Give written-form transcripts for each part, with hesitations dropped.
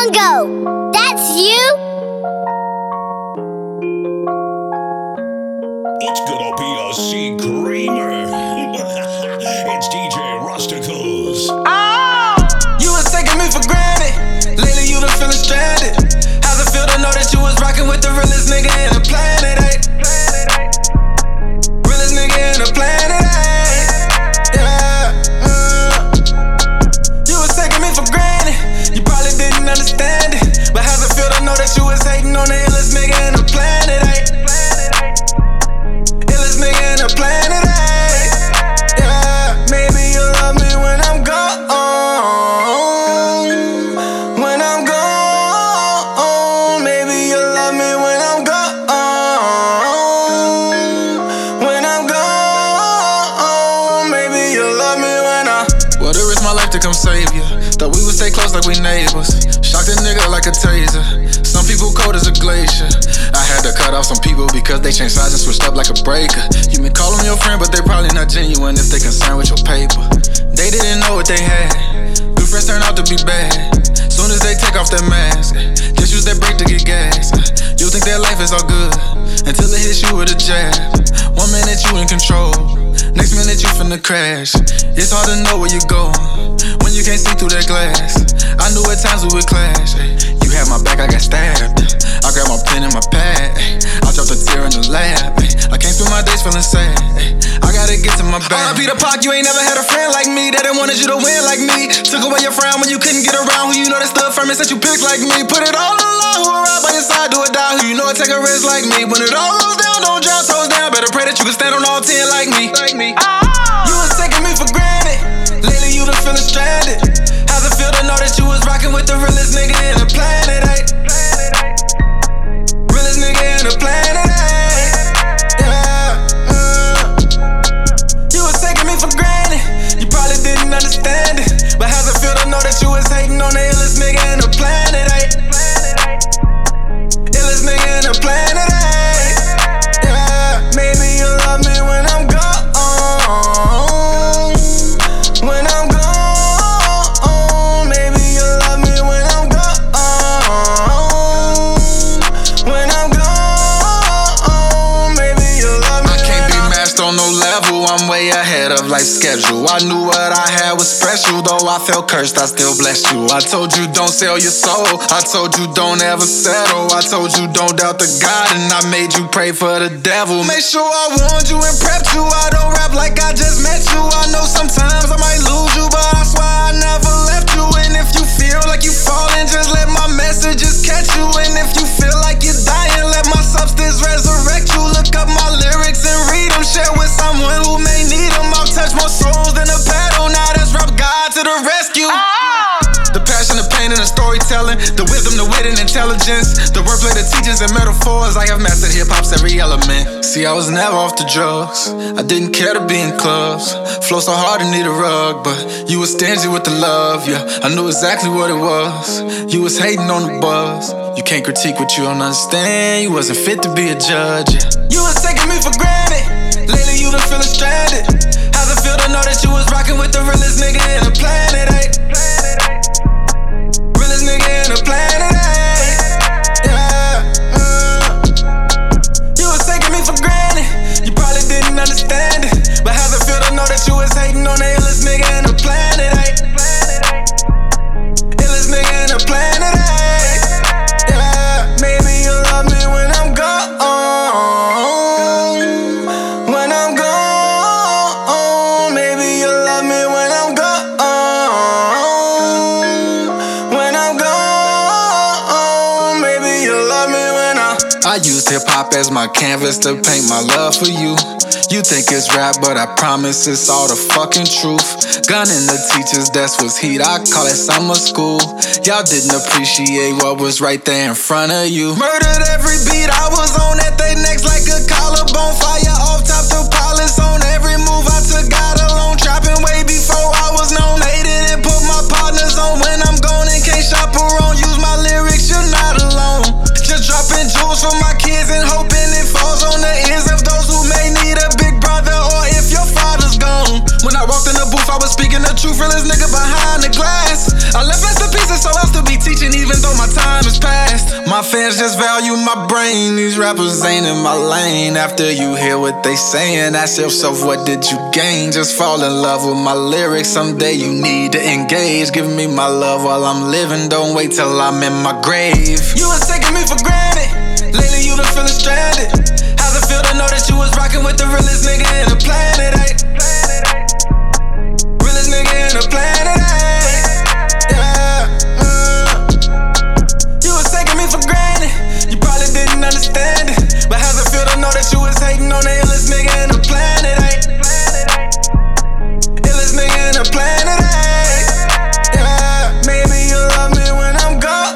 Bongo, that's you? It's gonna be a screamer. It's DJ Rusticals. You was taking me for granted. Lately you done feeling stranded. How's it feel to know that you was rocking with the realest nigga in the planet, ayy? Realest nigga in the planet, ayy. Yeah. You was taking me for granted. You probably didn't understand it. But how's it feel to know that you was hating on the illest nigga in the planet, ayy? Illest nigga in the planet, ayy. Yeah. Maybe you'll love me when I'm gone. When I'm gone. Maybe you'll love me when I'm gone. When I'm gone. Maybe you'll love me when I. Well, to risk my life to come save you. Thought we would stay close like we neighbors. Shocked a nigga like a taser. Some people cold as a glacier. I had to cut off some people because they changed sides and switched up like a breaker. You may call them your friend, but they probably not genuine if they concerned with your paper. They didn't know what they had. Good friends turn out to be bad. Soon as they take off their mask, just use that brake to get gas. You think that life is all good until it hits you with a jab. 1 minute you in control, next minute you finna crash. It's hard to know where you're going when you can't see through that glass. I knew at times we would clash. You had my back, I got stabbed. I grabbed my pen and my pad. I dropped a tear in the lab. I came through my days feeling sad. I gotta get to my bag. R.I.P. the Pac, you ain't never had a friend like me that wanted you to win like me. Took away your frown when you couldn't get around. Who you know that stood firm and said you picked like me. Put it all alone, who will ride by your side, do or die. Who you know would take a risk like me. When it all goes down, don't drop toes down. Better pray that you can stand on all 10 like me. You was taking me for granted. Lately you done feeling stranded. How's it feel to know that you was rocking with the realest nigga in the planet, ayy? Realest nigga in the planet, ayy. Yeah. You was taking me for granted. You probably didn't understand it. But how's it feel to know that you was hating on the illest nigga in the planet, ayy? Illest nigga in the planet, ayy. Yeah. Maybe you'll love me when I'm gone. When I'm gone. Maybe you'll love me when I'm gone. When I'm gone. Maybe you'll love me. I can't be matched on no level. I'm way ahead of life's schedule. I knew what I had was special. Though I felt cursed, I still blessed you. I told you don't sell your soul. I told you don't ever settle. I told you don't doubt the God, and I made you pray for the devil. Make sure I warned you and prepped you. I don't rap like I just met you. I know sometimes I might lose you, but I swear I never left you. And if you feel like you falling, just let my messages catch you. And if you feel like you're dying, let my substance resurrect you. Look up my lyrics and read them. Share with someone who may need them. I've touched more souls than a pedal. Now that's rap God to the rescue. The passion, the pain, and the storytelling. The wisdom, the wit, and intelligence. The wordplay, the teachings, and metaphors. I have mastered hip-hop's every element. See, I was never off the drugs. I didn't care to be in clubs. Flow so hard to need a rug, but you was stingy with the love, yeah. I knew exactly what it was. You was hating on the buzz. You can't critique what you don't understand. You wasn't fit to be a judge, yeah. You was taking me for granted. Lately you done feeling stranded. How's it feel to know that you was rocking with the realest nigga in the planet, ayy? Realest nigga in the planet, ayy. Yeah. You was taking me for granted. You probably didn't understand it. But how's it feel to know that you was hating on the illest nigga in the planet, ayy? Illest nigga in the planet, ayy. Yeah. Maybe you'll love me when I'm gone. When I'm gone. Maybe you'll love me when I'm gone. When I'm gone. Maybe you'll love me when I used hip-hop as my canvas to paint my love for you. You think it's rap, but I promise it's all the fucking truth. Gunning the teachers, that's what's heat, I call it summer school. Y'all didn't appreciate what was right there in front of you. Murdered every beat, I was on at they necks like a collarbone. Fire off top the pilots on every move I took, got alone. Trapping way before I was known. Hated and put my partners on when I'm gone and can't shop around. Use my lyrics, you're not alone. Just dropping jewels for my kids and hoping it falls on the ears of those who may need a big brother, or if your father's gone. When I walked in the booth, I was speaking the truth, realest nigga behind the glass. I left masterpieces, so I'll still be teaching. teaching even though my time is past. My fans just value my brain. These rappers ain't in my lane. After you hear what they saying, ask yourself, what did you gain? Just fall in love with my lyrics. Someday you need to engage. Give me my love while I'm living. Don't wait till I'm in my grave. You was taking me for granted. Lately you been feeling stranded. How's it feel to know that you was rocking with the realest nigga in the planet, ayy? Realest nigga in the planet, ayy. Yeah. You was taking me for granted. You probably didn't understand it. But how's it feel to know that you was hating on the illest nigga in the planet, ayy? Illest nigga in the planet, ayy. Yeah. Maybe you love me when I'm gone.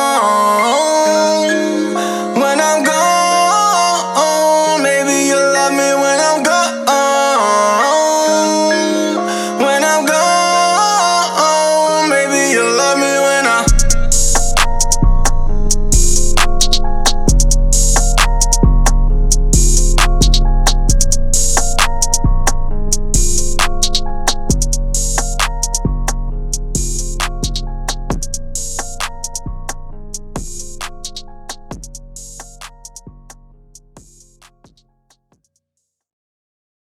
When I'm gone. Maybe you love me when I'm gone. When I'm gone. Maybe you love